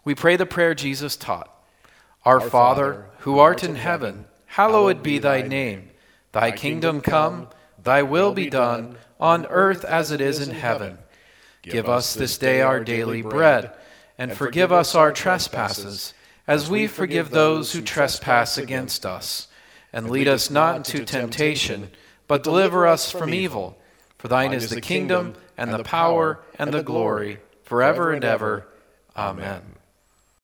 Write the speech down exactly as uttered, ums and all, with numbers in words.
We pray the prayer Jesus taught. Our Father, who art in heaven, hallowed be thy name. Thy kingdom come, thy will be done, on earth as it is in heaven. Give us this day our daily bread, and forgive us our trespasses, as we forgive those who trespass against us. And lead us not into temptation, but deliver us from evil. For thine is the kingdom, and the power, and the glory, forever and ever. Amen.